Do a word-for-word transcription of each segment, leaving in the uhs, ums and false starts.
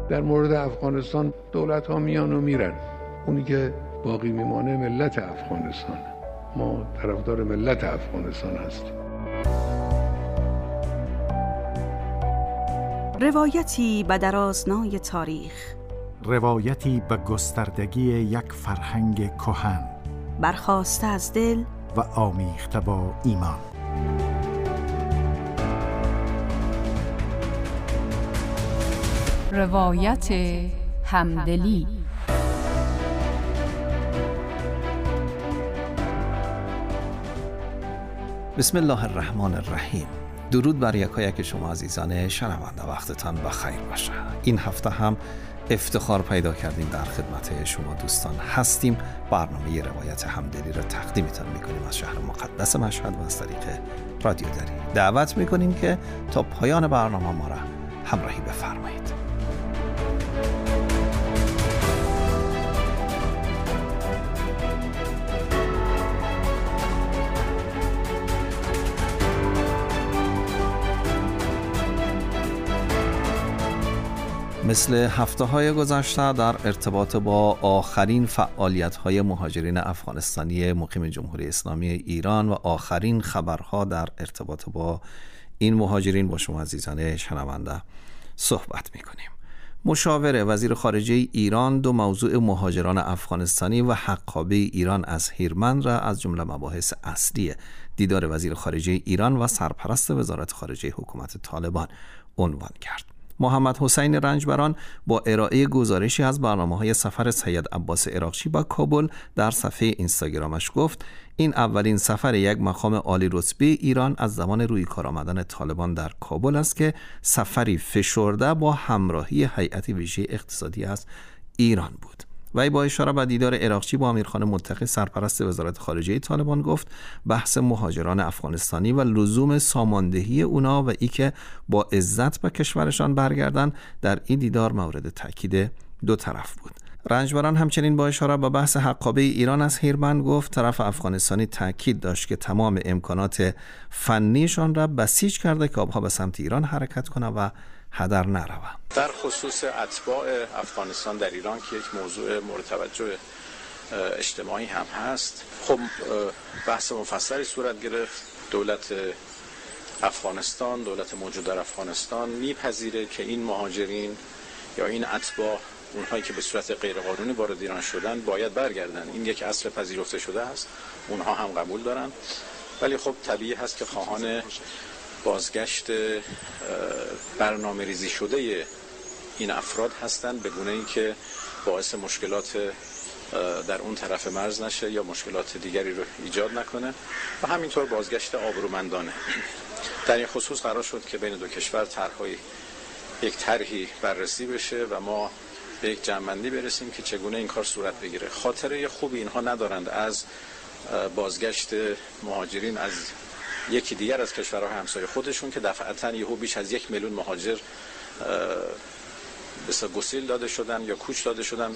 در مورد افغانستان دولت ها میان و میرن، اونی که باقی میمانه ملت افغانستان. ما طرفدار ملت افغانستان هستیم. روایتی به درازنای تاریخ، روایتی به گستردگی یک فرهنگ کهن، برخاسته از دل و آمیخته با ایمان. روایت همدلی. بسم الله الرحمن الرحیم. درود بر یکایک شما عزیزان شنونده، وقتتان بخیر باشه. این هفته هم افتخار پیدا کردیم در خدمت شما دوستان هستیم. برنامه روایت همدلی را تقدیمتان میکنیم از شهر مقدس مشهد و از طریق رادیو دری. دعوت میکنیم که تا پایان برنامه ما را همراهی بفرمایید. مثل هفته‌های گذشته در ارتباط با آخرین فعالیت‌های مهاجرین افغانستانی مقیم جمهوری اسلامی ایران و آخرین خبرها در ارتباط با این مهاجرین با شما عزیزان شنونده صحبت می‌کنیم. مشاور وزیر خارجه ایران دو موضوع مهاجران افغانستانی و حقابه ایران از هیرمند را از جمله مباحث اصلی دیدار وزیر خارجه ایران و سرپرست وزارت خارجه حکومت طالبان عنوان کرد. محمد حسین رنجبران با ارائه گزارشی از برنامه‌های سفر سید عباس عراقچی به کابل در صفحه اینستاگرامش گفت این اولین سفر یک مقام عالی رتبه ایران از زمان روی کار آمدن طالبان در کابل است که سفری فشرده با همراهی هیئت ویژه اقتصادی از ایران بود. وی با اشاره به دیدار عراقچی با امیرخان متقی سرپرست وزارت خارجه طالبان گفت بحث مهاجران افغانستانی و لزوم ساماندهی اونا و ای که با عزت به کشورشان برگردن در این دیدار مورد تاکید دو طرف بود. رنجبران همچنین با اشاره به بحث حقابه ایران از هیرمند گفت طرف افغانستانی تاکید داشت که تمام امکانات فنیشان را بسیج کرده که آبها به سمت ایران حرکت کنه و هدر نروند. در خصوص اتباع افغانستان در ایران که یک موضوع مورد توجه اجتماعی هم هست، خب بحث مفصلی صورت گرفت. دولت افغانستان، دولت موجود در افغانستان میپذیره که این مهاجرین یا این اتباع، اونهایی که به صورت غیرقانونی وارد ایران شدن، باید برگردن. این یک اصل پذیرفته شده است، اونها هم قبول دارن. ولی خب طبیعی هست که خواهان بازگشت برنامه ریزی شده این افراد هستند، به گونه‌ای که باعث مشکلات در اون طرف مرز نشه یا مشکلات دیگری رو ایجاد نکنه و همینطور بازگشت آبرومندانه. در این خصوص قرار شد که بین دو کشور طرح‌های یک طرحی بررسی بشه و ما به یک جمع‌بندی برسیم که چگونه این کار صورت بگیره. خاطره خوبی اینها ندارند از بازگشت مهاجرین از یکی دیگر از کشورهای همسایه خودشون که دفعتاً یهو بیش از یک میلیون مهاجر بسیار گسیل داده شدن یا کوچ داده شدن.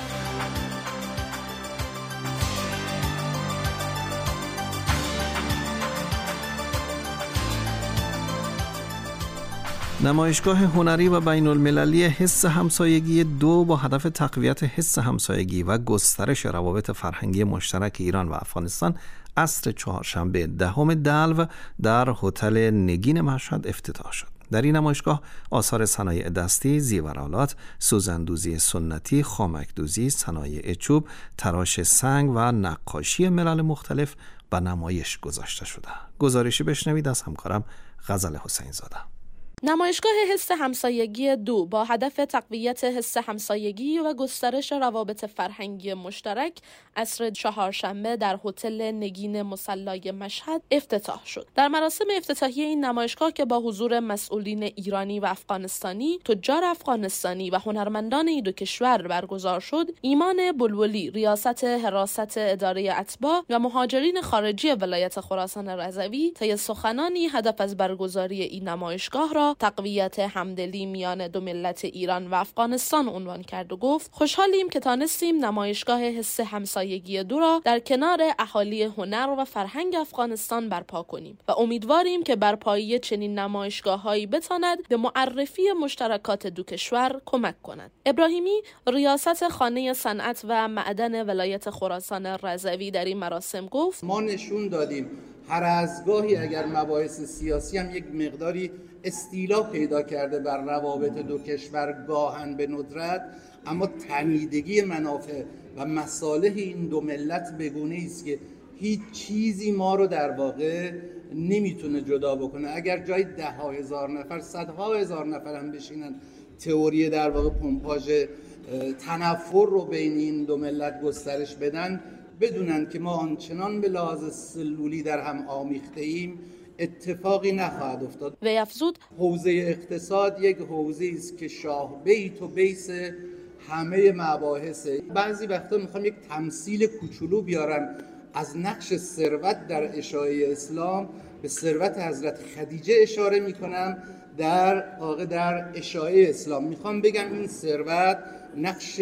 نمایشگاه هنری و بین المللی حس همسایگی دو با هدف تقویت حس همسایگی و گسترش روابط فرهنگی مشترک ایران و افغانستان عصر چهارشنبه دهم دلو در هتل نگین مشهد افتتاح شد. در این نمایشگاه آثار صنایع دستی، زیورآلات، سوزندوزی سنتی، خامکدوزی، صنایع چوب، تراش سنگ و نقاشی ملل مختلف به نمایش گذاشته شده. گزارشی بشنوید از همکارم غزل حسین زاده. نمایشگاه حس همسایگی دو با هدف تقویت حس همسایگی و گسترش روابط فرهنگی مشترک عصر چهارشنبه در هتل نگین مصلای مشهد افتتاح شد. در مراسم افتتاحیه این نمایشگاه که با حضور مسئولین ایرانی و افغانستانی، تجار افغانستانی و هنرمندان این دو کشور برگزار شد، ایمان بلبلی ریاست حراست اداره اتباع و مهاجرین خارجی ولایت خراسان رضوی طی سخنانی هدف از برگزاری این نمایشگاه را را تقویت همدلی میان دو ملت ایران و افغانستان عنوان کرد و گفت خوشحالیم که تانستیم نمایشگاه حس همسایگی دو را در کنار اهالی هنر و فرهنگ افغانستان برپا کنیم و امیدواریم که برپایی چنین نمایشگاه‌هایی بتواند به معرفی مشترکات دو کشور کمک کند. ابراهیمی ریاست خانه صنعت و معدن ولایت خراسان رضوی در این مراسم گفت ما نشون دادیم هر از گاهی اگر مباحث سیاسی هم یک مقداری استیلا پیدا کرده بر روابط دو کشور گاهن به ندرت، اما تنیدگی منافع و مصالح این دو ملت بگونه است که هیچ چیزی ما رو در واقع نمیتونه جدا بکنه. اگر جای ده ها هزار نفر صدها هزار نفر هم بشینن تئوری در واقع پمپاژ تنفر رو بین این دو ملت گسترش بدن، بدونن که ما آنچنان به لحاظ سلولی در هم آمیخته ایم اتفاقی نخواهد افتاد. وی افزود حوزه اقتصاد یک حوزه است که شاه بیت و بیس همه مباحثه. بعضی وقتا میخوام یک تمثیل کوچولو بیارم از نقش ثروت در اشاعه اسلام. به ثروت حضرت خدیجه اشاره میکنم در واقع در اشاعه اسلام. میخوام بگم این ثروت نقش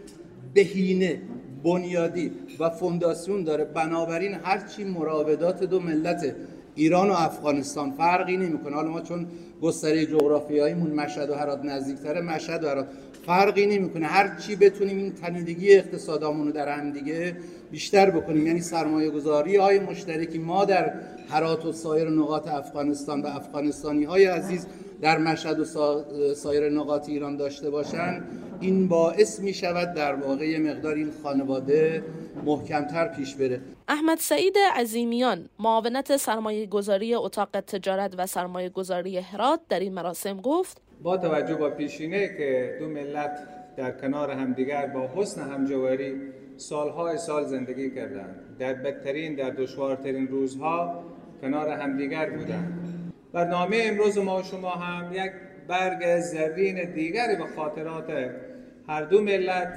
بهینه، بنیادی و فونداسیون داره. بنابراین هرچی مراودات دو ملت ایران و افغانستان فرقی نمیکنه، حالا ما چون گستره جغرافیاییمون مشهد و هرات نزدیکتره، مشهد و هرات فرقی نمیکنه، هر چی بتونیم این تنیدگی اقتصادامون رو در هم دیگه بیشتر بکنیم، یعنی سرمایه گذاری های مشترکی ما در هرات و سایر نقاط افغانستان و افغانستانی های عزیز در مشهد و سایر نقاط ایران داشته باشن، این باعث می شود در واقع مقدار این خانواده محکمتر پیش بره. احمد سعید عظیمیان معاونت سرمایه گذاری اتاق تجارت و سرمایه گذاری هرات در این مراسم گفت با توجه به پیشینه که دو ملت در کنار همدیگر با حسن همجواری سالهای سال زندگی کردند، در بدترین در دشوارترین روزها کنار همدیگر بودند. برنامه امروز ما شما هم یک برگ زرین دیگری به خاطرات هر دو ملت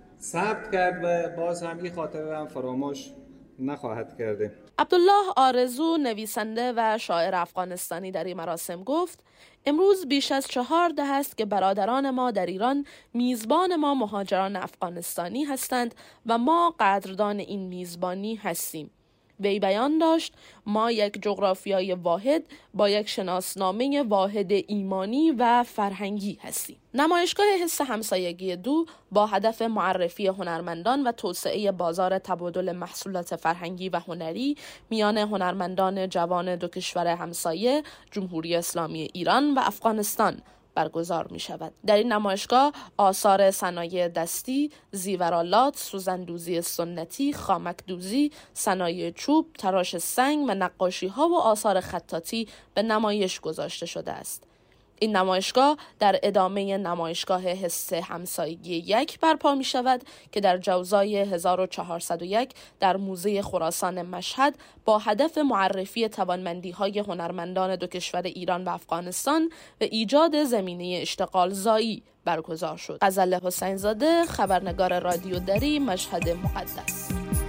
ثبت کرد و باز هم این خاطره هم فراموش نخواهد کرده. عبدالله آرزو نویسنده و شاعر افغانستانی در این مراسم گفت امروز بیش از چهار ده است که برادران ما در ایران میزبان ما مهاجران افغانستانی هستند و ما قدردان این میزبانی هستیم. وی بیان داشت ما یک جغرافیای واحد با یک شناسنامه واحد ایمانی و فرهنگی هستیم. نمایشگاه حس همسایگی دو با هدف معرفی هنرمندان و توسعه بازار تبادل محصولات فرهنگی و هنری میان هنرمندان جوان دو کشور همسایه جمهوری اسلامی ایران و افغانستان برگزار می شود. در این نمایشگاه آثار صنایع دستی، زیورآلات، سوزندوزی سنتی، خامکدوزی، صنایع چوب، تراش سنگ و نقاشی ها و آثار خطاطی به نمایش گذاشته شده است. این نمایشگاه در ادامه نمایشگاه حس همسایگی یک برپا می شود که در جوزای هزار و چهارصد و یک در موزه خراسان مشهد با هدف معرفی توانمندی‌های هنرمندان دو کشور ایران و افغانستان و ایجاد زمینه اشتغال زایی برگزار شد. غزل حسین زاده، خبرنگار رادیو دری، مشهد مقدس.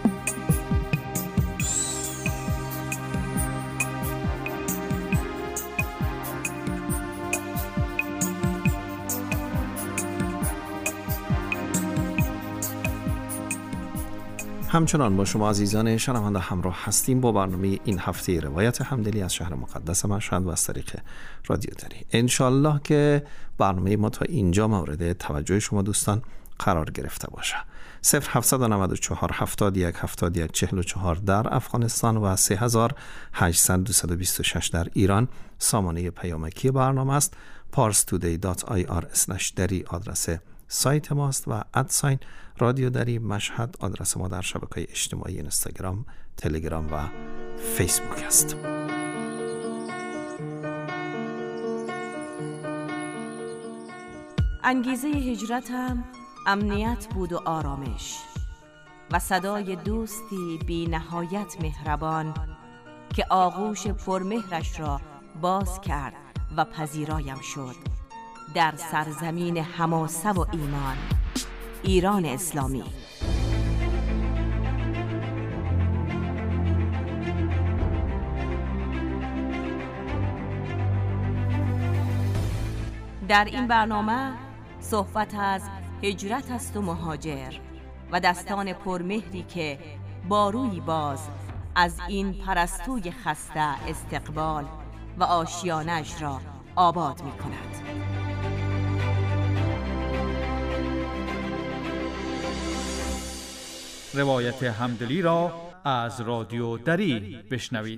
همچنان با شما عزیزان شنونده همراه هستیم با برنامه این هفته روایت همدلی از شهر مقدس مشهد و از طریق رادیو دری. انشالله که برنامه ما تا اینجا مورد توجه شما دوستان قرار گرفته باشه. صفر هفتصد و نود و چهار هفتاد و یک هفتاد و یک چهل و چهار در افغانستان و سه هزار و هشتصد دویست و بیست و شش در ایران سامانه پیامکی برنامه است. پارس تودی دات آی آر اسلش دری آدرس سایت ماست و ادساین رادیو دری مشهد آدرس ما در شبکه‌های اجتماعی اینستاگرام، تلگرام و فیسبوک است. انگیزه هجرتم امنیت بود و آرامش و صدای دوستی بی نهایت مهربان که آغوش پرمهرش را باز کرد و پذیرایم شد در سرزمین حماسه و ایمان، ایران اسلامی. در این برنامه صحبت از هجرت است و مهاجر و دستان پرمهری که با روی باز از این پرستوی خسته استقبال و آشیانش را آباد می کند. روایت همدلی را از رادیو دری بشنوید.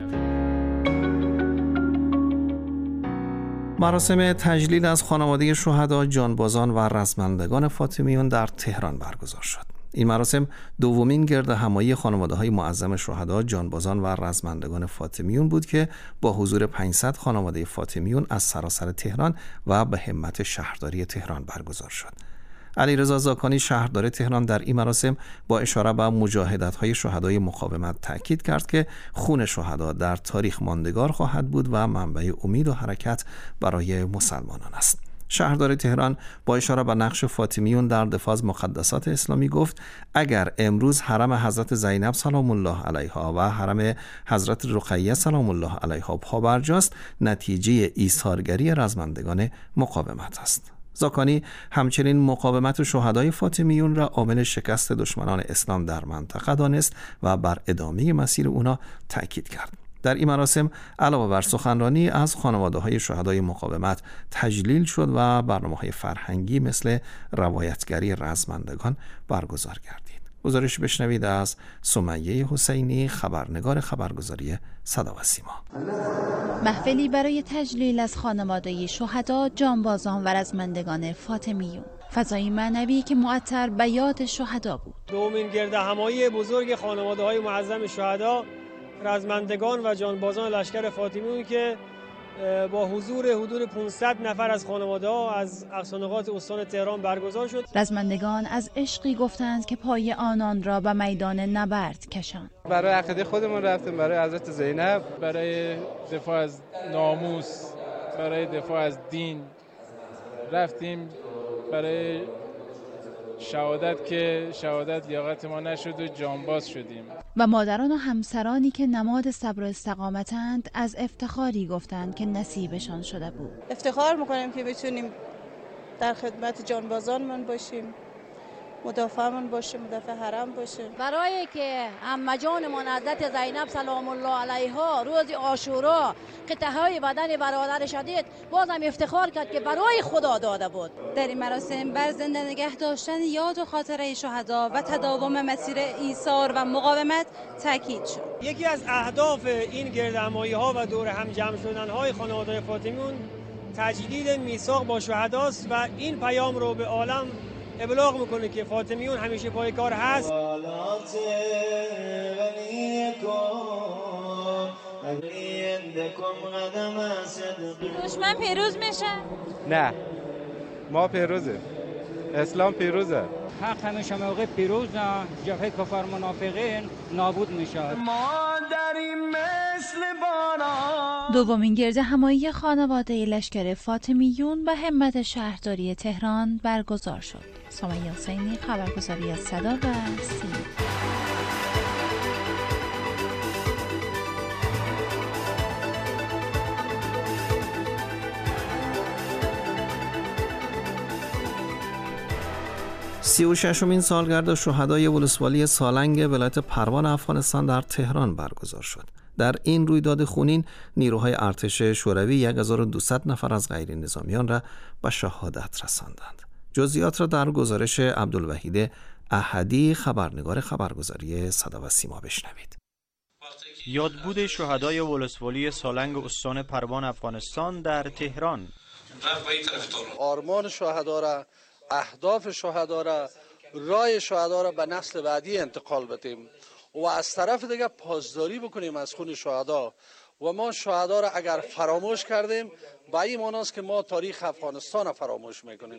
مراسم تجلیل از خانواده شهدا، جانبازان و رزمندگان فاطمیون در تهران برگزار شد. این مراسم دومین گرد همایی خانواده‌های معظم شهدا، جانبازان و رزمندگان فاطمیون بود که با حضور پانصد خانواده فاطمیون از سراسر تهران و به همت شهرداری تهران برگزار شد. علیرضا زاکانی شهردار تهران در این مراسم با اشاره به مجاهدت‌های شهدای مقاومت تاکید کرد که خون شهدا در تاریخ ماندگار خواهد بود و منبع امید و حرکت برای مسلمانان است. شهردار تهران با اشاره به نقش فاطمیون در دفاع از مقدسات اسلامی گفت اگر امروز حرم حضرت زینب سلام الله علیها و حرم حضرت رقیه سلام الله علیها پابرجاست، نتیجه ایثارگری رزمندگان مقاومت است. زاکانی همچنین مقاومت شهدای فاطمیون را عامل شکست دشمنان اسلام در منطقه دانست و بر ادامه مسیر اونا تأکید کرد. در این مراسم علاوه بر سخنرانی از خانواده‌های شهدای مقاومت تجلیل شد و برنامه‌های فرهنگی مثل روایتگری رزمندگان برگزار گردید. گزارش بشنوید از سمیه حسینی، خبرنگار خبرگزاری صدا و سیما. محفلی برای تجلیل از خانواده شهدا، جانبازان و رزمندگان فاطمیون. فضای معنوی که معطر به یاد شهدا بود. دومین گرد همایی بزرگ خانواده‌های معظم شهدا، رزمندگان و جانبازان لشکر فاطمیون که با حضور حدود پانصد نفر از خانواده‌ها از اقصانقاط استان تهران برگزار شد. رزمندگان از عشقی گفتند که پای آنان را به میدان نبرد کشاند. برای عقیده خودمون رفتیم، برای حضرت زینب، برای دفاع از ناموس، برای دفاع از دین رفتیم، برای شهادت که شهادت لیاقت ما نشد و جانباز شدیم. و مادران و همسرانی که نماد صبر و استقامتند از افتخاری گفتند که نصیبشان شده بود. افتخار میکنیم که بتونیم در خدمت جانبازانمون باشیم، مدافعمون باشیم، مدافع حرم باشیم. برای که عمه جانمون حضرت زینب سلام الله علیها روز عاشورا قطعه های بدن برادر شدید، بازم افتخار کرد که برای خدا داده بود. در این مراسم بر زنده نگه داشتن یاد و خاطره شهدا و تداوم مسیر ایثار و مقاومت تاکید شد. یکی از اهداف این گردهمایی ها و دور هم جمع شدن های خانواده فاطمیون تجدید میثاق با شهداست و این پیام رو به عالم ابلاغ میکنه که فاطمیون همیشه پای کار هست. دشمن پیروز میشه؟ نه، ما پیروزه، اسلام پیروزه. حق همیشه موقع پیروز جبهه کفار منافقین نابود میشه. ما داریم مثل باران. دومین گرد همایی خانواده لشکر فاطمیون به همت شهرداری تهران برگزار شد. سمیه حسینی، خبرگزاری از صدا و سیما. سی و ششمین سالگرد شهدای ولسوالی سالنگ ولایت پروان افغانستان در تهران برگزار شد. در این رویداد خونین نیروهای ارتش شوروی هزار و دویست نفر از غیر نظامیان را به شهادت رساندند. جزئیات را در گزارش عبدالوحید احدی، خبرنگار خبرگزاری صدا و سیما بشنوید. یادبود شهدای ولسوالی سالنگ استان پروان افغانستان در تهران. آرمان شهدا را، اهداف شهدا را، رای شهدا را به نسل بعدی انتقال بدیم و از طرف دیگه پاسداری بکنیم از خون شهدا. و ما شهدا را اگر فراموش کردیم به این معنی است که ما تاریخ افغانستان را فراموش میکنیم.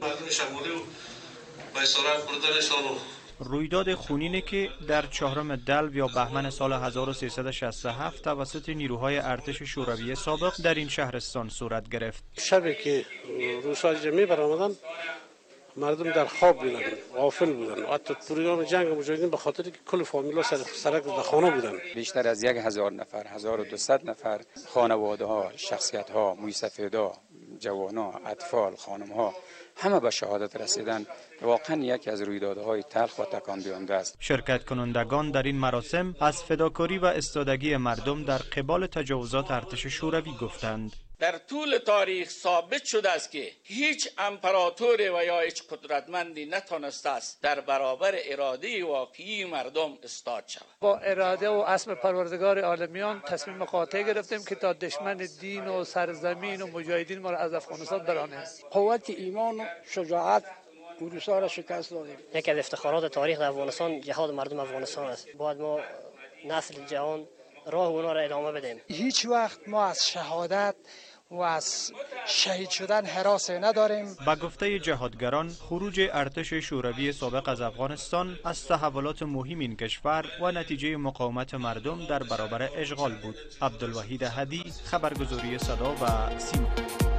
رویداد خونینی که در چهارم دلو یا بهمن سال هزار و سیصد و شصت و هفت توسط نیروهای ارتش شوروی سابق در این شهرستان صورت گرفت. شبی که روس‌ها جمعی برآمدن، مردم در خواب بودن، غافل بودن. حتی پروگرام جنگ مجاهدین به خاطر که کل فامیلا سر سرک در خانه بودن. بیشتر از یک هزار نفر، هزار و دویست نفر خانواده ها، شخصیت ها، موسفیدا، جوانان، اطفال، خانم‌ها همه به شهادت رسیدن، واقعا یکی از رویدادهای تلخ و تکان دهنده است. شرکت کنندگان در این مراسم از فداکاری و استادگی مردم در قبال تجاوزات ارتش شوروی گفتند. در طول تاریخ ثابت شده است که هیچ امپراتور و یا هیچ قدرتمندی نتوانسته است در برابر اراده واقعی مردم استاد شود. با اراده و اسم پروردگار عالمیان تصمیم قاطع گرفتیم که تا دشمن دین و سرزمین و مجاهدین ما را از افغانستان برانیم. قوت ایمان و شجاعت روس‌ها را شکست دادیم. یکی از افتخارات تاریخ افغانستان جهاد مردم افغانستان است. باید ما نسل جوان راه اونا را ادامه بدیم. هیچ وقت ما از شهادت و از شهید شدن هراس نداریم. با گفته جهادگران، خروج ارتش شوروی سابق از افغانستان از تحولات مهم این کشور و نتیجه مقاومت مردم در برابر اشغال بود. عبدالوحید هدی، خبرگزاری صدا و سیما.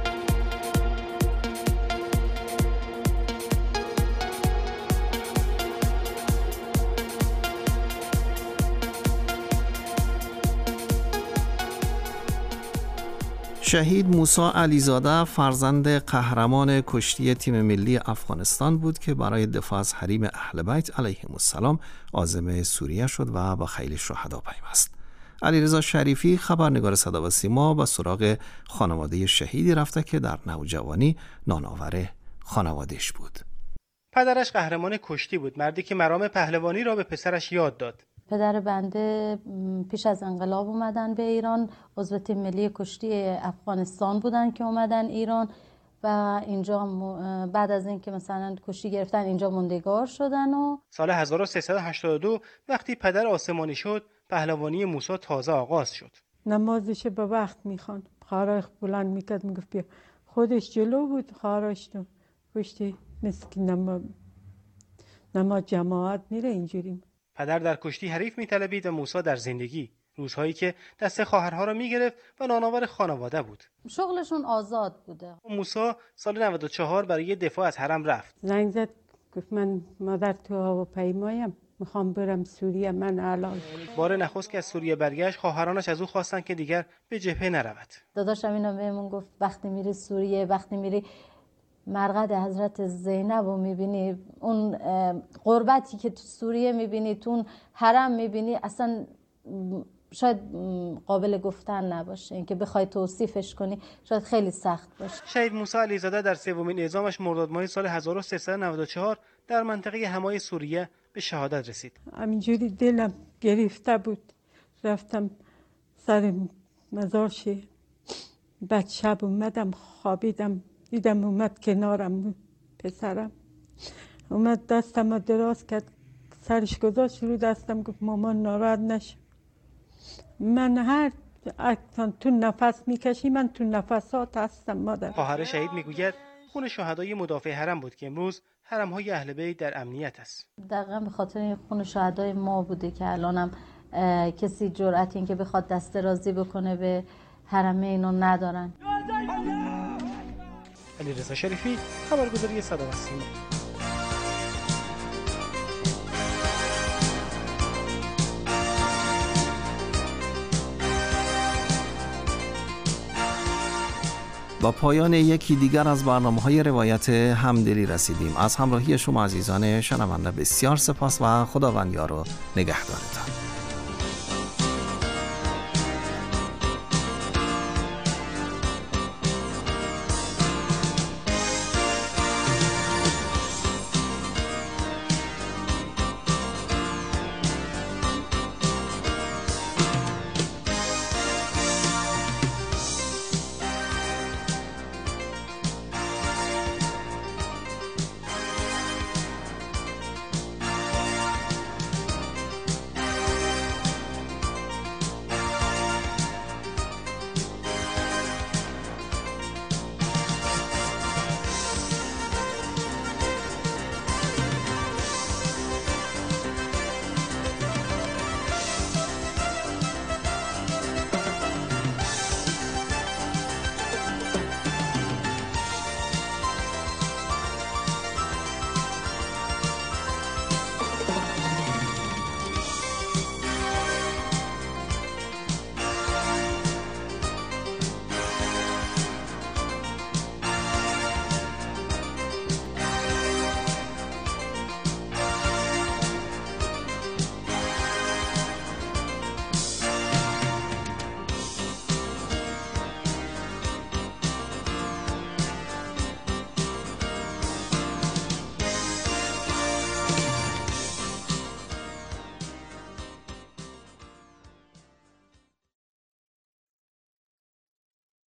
شهید موسی علیزاده فرزند قهرمان کشتی تیم ملی افغانستان بود که برای دفاع از حریم اهل بیت علیهم السلام عازم سوریه شد و با خیل شهدا پیوست. علیرضا شریفی خبرنگار صدا و سیما به سراغ خانواده شهیدی رفته که در نوجوانی نانآور خانواده‌اش بود. پدرش قهرمان کشتی بود، مردی که مرام پهلوانی را به پسرش یاد داد. پدر بنده پیش از انقلاب اومدن به ایران، عضو تیم ملی کشتی افغانستان بودن که اومدن ایران و اینجا بعد از اینکه مثلا کشتی گرفتن اینجا موندگار شدن. و سال هزار و سیصد و هشتاد و دو وقتی پدر آسمانی شد، پهلوانی موسی تازه آغاز شد. نمازش به وقت میخوان، خاراش بلند میکرد، میگفت بیا. خودش جلو بود، خاراش تو پشتی، مثل که نماز نماز جماعت میره اینجوری. پدر در کشتی حریف میطلبید و موسی در زندگی، روزهایی که دست خواهرها را میگرفت و نانآور خانواده بود. شغلشون آزاد بوده. موسی سال نود و چهار برای دفاع از حرم رفت. زنگ زد گفت من مادر تو هواپیمایم، میخوام برم سوریه، من الان. بار نخست که از سوریه برگشت، خواهرانش از او خواستند که دیگر به جبهه نرود. داداشم اینو بهمون گفت وقتی میری سوریه، وقتی میری مرقد حضرت زینب رو میبینی، اون غربتی که تو سوریه میبینی، تو اون حرم میبینی، اصلا شاید قابل گفتن نباشه، اینکه بخوای توصیفش کنی شاید خیلی سخت باشه. شهید موسی علیزاده در سومین اعزامش مرداد ماه سال هزار و سیصد و نود و چهار در منطقه حمای سوریه به شهادت رسید. همینجوری دلم گرفته بود، رفتم سر مزارش، بعد شب اومدم خوابیدم، دیدم اومد کنارم، پسرم اومد دستم دراز کرد، سرش گذاشت رو دستم، گفت مامان ناراحت نشو. من هر اکتان تو نفس میکشی، من تو نفسات هستم مادر. خواهر شهید میگوید خون شهدای مدافع حرم بود که امروز حرم‌های اهل بیت در امنیت است. دقیقاً به خاطر این خون شهدای ما بوده که الانم کسی جرأت این که بخواد دست درازی بکنه به حرم اینو ندارن. علیرضا شریفی، خبرگزاری صدا و سیما. با پایان یکی دیگر از برنامه‌های روایت همدلی رسیدیم. از همراهی شما عزیزان شنونده بسیار سپاس و خداوند یار و نگهدارتان.